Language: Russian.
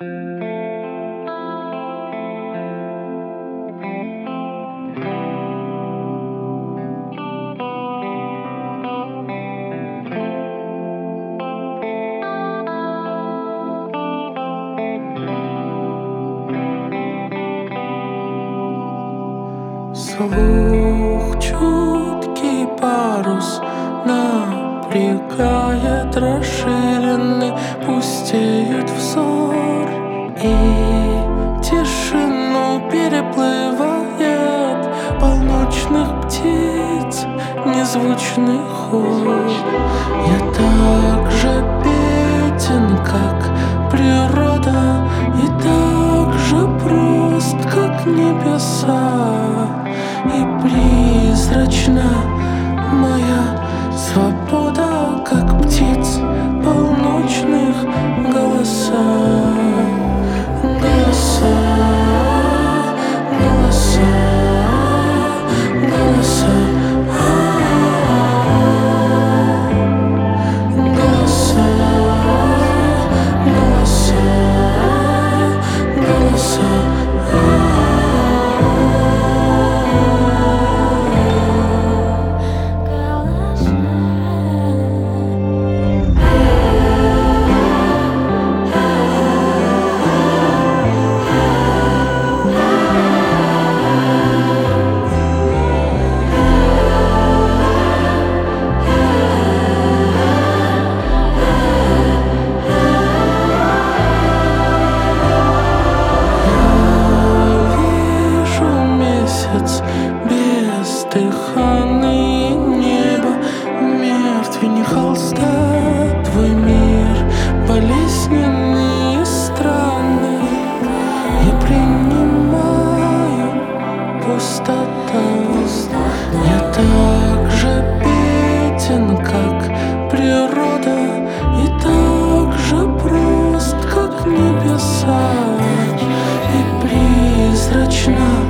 Слух чуткий парус напрягает расширенный, пустеет взор, и тишину переплывает полночных птиц незвучный хор. Я так же беден, как природа, и так же прост, как небеса. И призрачна моя свобода, как птиц полночных голоса. Голоса, голоса, голоса, голоса, голоса, голоса. Бездыханное небо, мертвень холста. Твой мир болезненный и странный. Я принимаю пустота. Я так же беден, как природа, и так же прост, как небеса. И призрачна